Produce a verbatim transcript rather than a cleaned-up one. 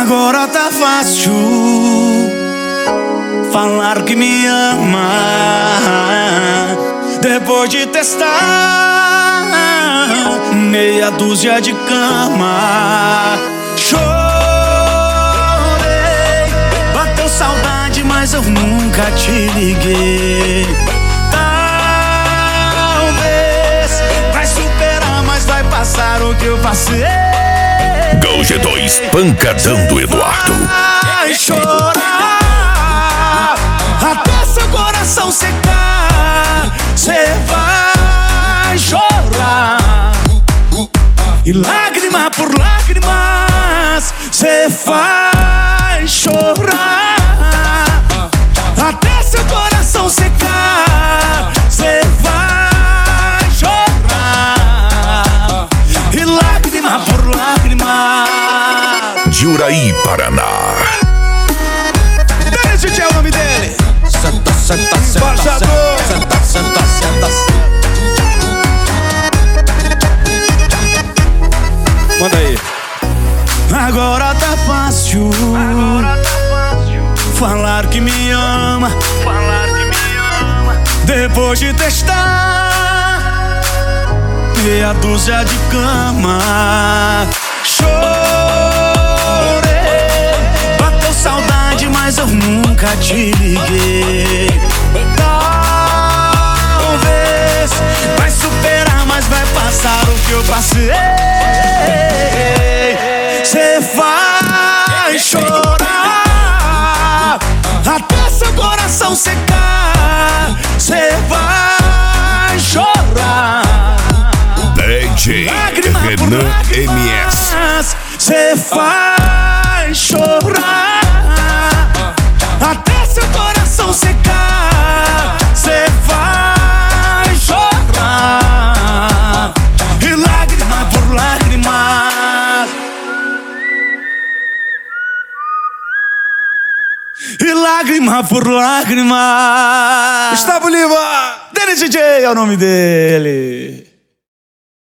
Agora tá fácil falar que me ama, depois de testar meia dúzia de cama. Chorei, bateu saudade, mas eu nunca te liguei. Talvez vai superar, mas vai passar o que eu passei. Gol G dois, pancadão do Eduardo. Vai chorar até seu coração secar. Cê vai chorar, e lágrima por lágrimas cê vai chorar até seu coração secar. Cê vai chorar, e lágrima por lágrima. Juraí, Paraná. Esse é o nome dele. Senta, senta, senta, Baixador. senta, senta, senta, senta. Manda aí. Agora tá fácil, Agora tá fácil falar que me ama, falar que me ama. depois de testar meia dúzia de cama. Chorei, bateu saudade, mas eu nunca te liguei. Talvez vai superar, mas vai passar o que eu passei. Cê vai chorar até seu coração secar. Cê vai chorar, D J lágrima por Renan M S. lágrimas. Cê vai chorar até seu coração secar. Cê vai chorar, e lágrima por lágrimas, e lágrima por lágrima. Gustavo Lima. Dele D J é o nome dele.